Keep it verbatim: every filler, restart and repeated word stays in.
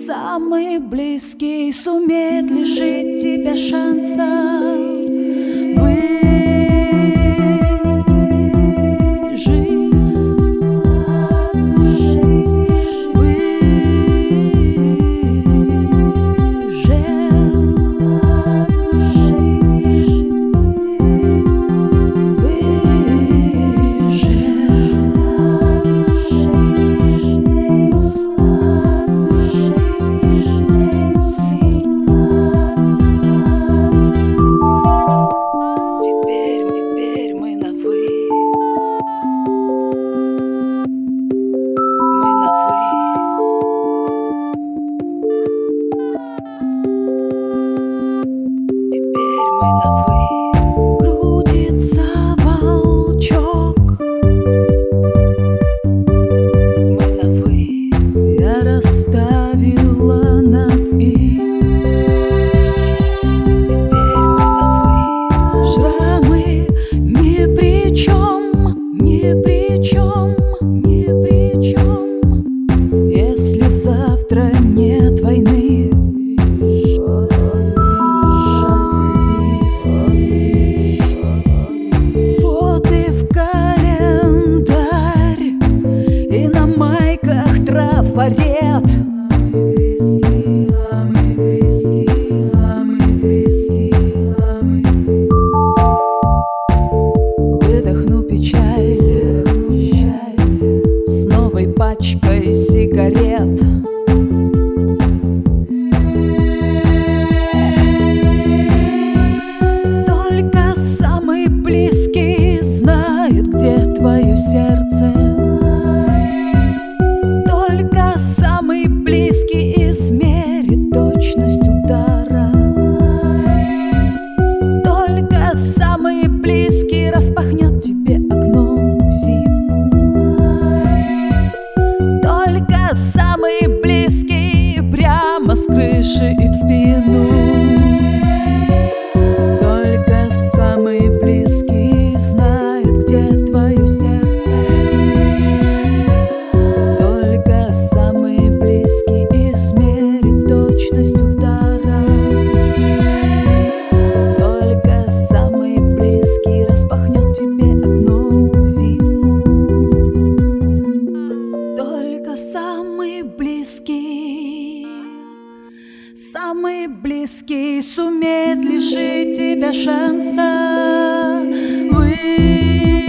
самый близкий сумеет лишить тебя шанса трафарет. Выдохну печаль с новой пачкой сигарет. Только самый близкий знает, где твое сердце. Только самый близкий измерит точность удара. Только самый близкий распахнет тебе окно в зиму. Только самый близкий прямо с крыши и в спину. Только самый близкий знает, где твое сердце. Только самый близкий измерит точность удара. Только самый близкий распахнет тебе окно в зиму. Только самый близкий, самый близкий сумеет лишить тебя шанса. Вы